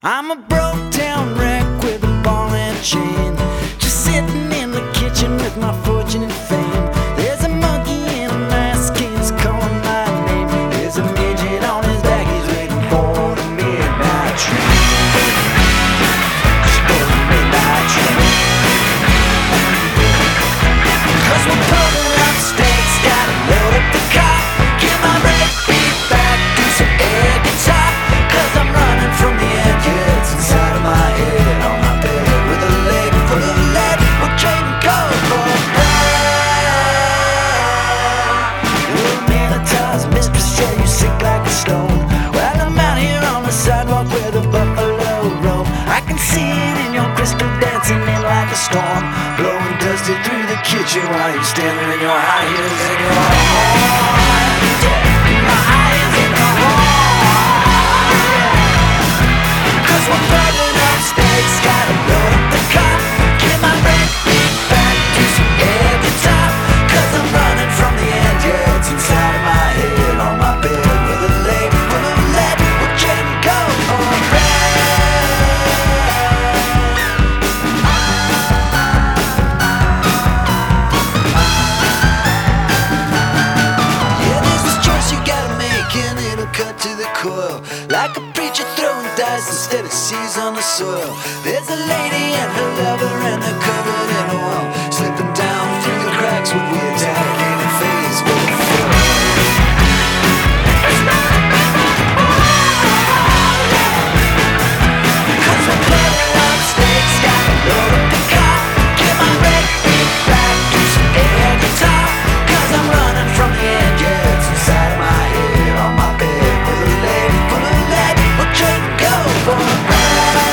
I'm a broke down wreck with a ball and chain, just sitting in the kitchen with my fortune and fame. There's a monkey in a mask, he's calling my name. There's a midget on his back, he's waiting for the midnight train. For the midnight train. 'Cause we're pulling up stakes, gotta load up the car, get my red beat back, do some air guitar. 'Cause I'm running from the edge, yeah, it's inside of my head. On my bed with a leg full of lead, we're trading gold for a bride. Little Minotaur's mistress, yeah, you sick like a stone. Well, I'm out here on the sidewalk where the buffalo roam. I can see it in your crystal dancing in like a storm, blowing dusty through the kitchen while you're standing in your high heels and your horn. My high heels and your horn. 'Cause we're burning up stakes, gotta load up the car, get my red beat back, do some air guitar. 'Cause I'm running from the end, yeah, it's inside of my head. On my bed with a leg full of lead, we're trading gold for a yeah, there's this choice you gotta make and it'll cut to the core, like a preacher throwing dice instead of seeds on the soil. There's a lady and her lover and they're covered in oil, slipping down through the cracks when we attack in a phase with a flow. 'Cause we're playing up stakes, gotta load up the car, get my red beat back, do some air guitar. 'Cause I'm running from the end, yeah, it's inside of my head. On my bed with a leg full of lead, we're trading gold for a ride.